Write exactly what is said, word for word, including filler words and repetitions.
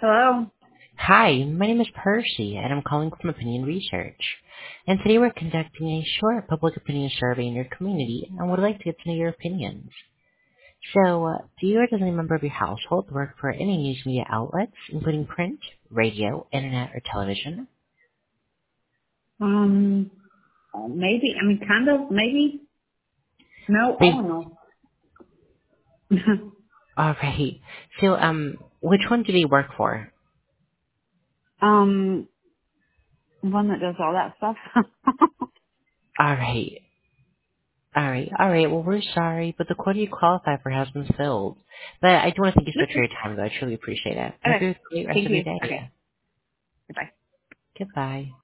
Hello. Hi, my name is Percy, and I'm calling from Opinion Research. And today we're conducting a short public opinion survey in your community, and would like to get to know your opinions. So, uh, do you or does any member of your household work for any news media outlets, including print, radio, internet, or television? Um, maybe. I mean, kind of. Maybe. No. They, Oh no. alright. So, um, which one do they work for? um, one that does all that stuff. Alright. Alright, alright, well we're sorry, but the quota you qualify for has been filled. But I do want to thank you so much for Okay. your time, though. I truly appreciate it. Have Okay. a great rest Thank of your you. day. Okay. Goodbye. Goodbye.